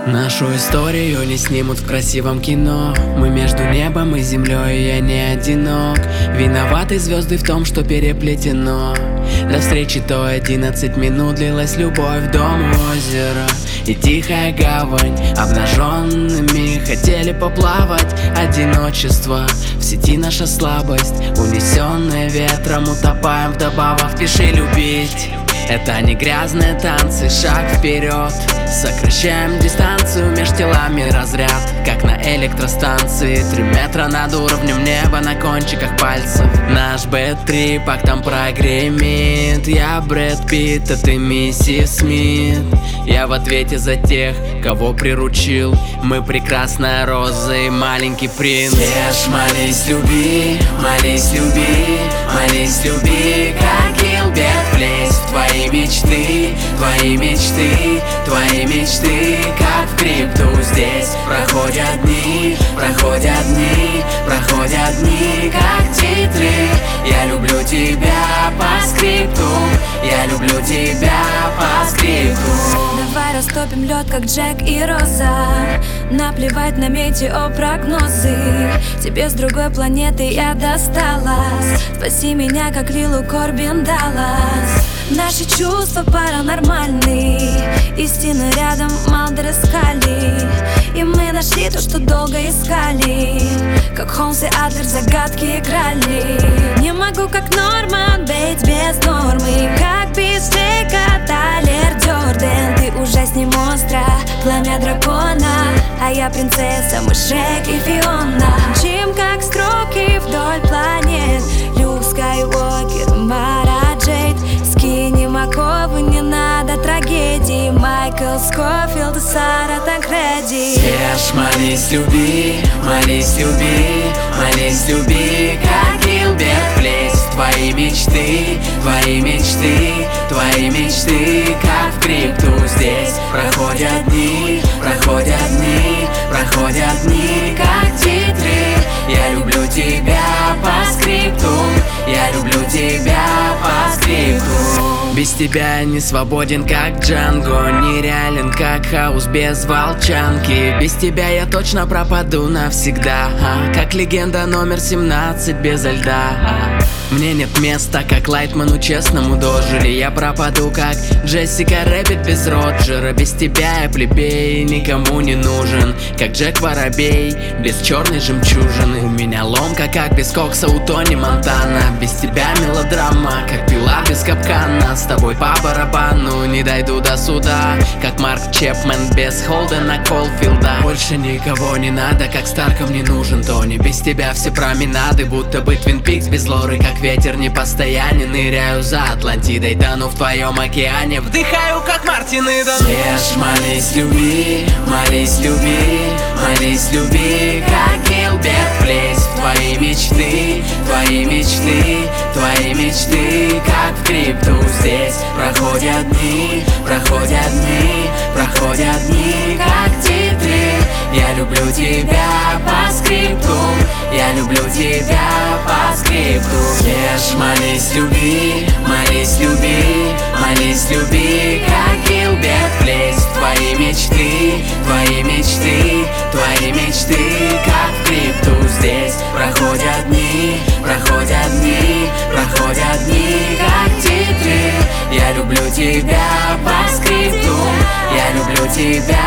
Нашу историю не снимут в красивом кино. Мы между небом и землей, я не одинок. Виноваты звезды в том, что переплетено. До встречи то 11 минут длилась любовь в дом у озера. И тихая гавань, обнаженными хотели поплавать. Одиночество, в сети наша слабость, унесенная ветром, утопаем вдобавок. Пиши любить, это не грязные танцы, шаг вперед. Сокращаем дистанцию меж телами, разряд, как на электростанции. 3 метра над уровнем неба на кончиках пальцев. Наш бэт-трип актом прогремит. Я Брэд Питт, а ты миссис Смит. Я в ответе за тех, кого приручил. Мы прекрасная роза и маленький принц. Ешь, молись, люби, молись, люби, молись, люби, как Гилберт влезь в твои мечты, твои мечты, твои мечты, как в крипту. Здесь проходят дни, проходят дни, проходят дни, как титры. Я люблю тебя по скрипту, я люблю тебя по скрипту. Давай растопим лед, как Джек и Роза. Наплевать на метеопрогнозы. Тебе с другой планеты я досталась. Спаси меня, как Лилу Корбин Даллас. Наши чувства паранормальны. Истина рядом, Малдер искали. И мы нашли то, что долго искали. Как Холмс и Адлер загадки играли. Не могу, как Норман Бейтс без нормы. Как Бифштейка Тайлер Дёрден. Ты ужасней монстра, пламя дракона. А я принцесса, мы Шрек и Фиона. Мчим, как строки вдоль планет. Люк Скайуокер, Мара Джейд. Скинем оковы, не надо трагедии. Майкл Скофилд и Сара Танкреди. Ешь, молись, люби, молись, люби, молись, люби, как Гилберт влезь в твои мечты, твои мечты, твои мечты, как в крипту. Здесь проходят дни, проходят дни, проходят дни, как титры. Я люблю тебя по скрипту, я люблю тебя по скрипту. Без тебя не свободен, как Джанго, нереален, как хаус без волчанки. Без тебя я точно пропаду навсегда, как легенда номер 17 без льда. Мне нет места, как Лайтману честному дожили. Я пропаду, как Джессика Рэббит без Роджера. Без тебя я плебей, никому не нужен, как Джек Воробей без черной жемчужины. У меня ломка, как без кокса у Тони Монтана. Без тебя мелодрама, как пила без капкана. С тобой по барабану, не дойду до суда, как Марк Чепмен без Холдена Колфилда. Больше никого не надо, как Старком не нужен Тони. Без тебя все променады, будто бы Твин Пикс без Лоры. Как ветер непостоянен, ныряю за Атлантидой, тону в твоем океане, вдыхаю, как Мартин Иден. Ешь, молись, люби, молись, люби, молись, люби, как Гилберт влезь в твои мечты, твои мечты, твои мечты, как в крипту. Здесь проходят дни, проходят дни, проходят дни, как титры. Я люблю тебя по скрипту, я люблю тебя по скрипту. Ешь, молись, люби, молись, люби, молись, люби, как Гилберт влезь в твои мечты, твои мечты, твои мечты, как в крипту. Здесь проходят дни, проходят дни, проходят дни, как титры. Я люблю тебя по скрипту, я люблю тебя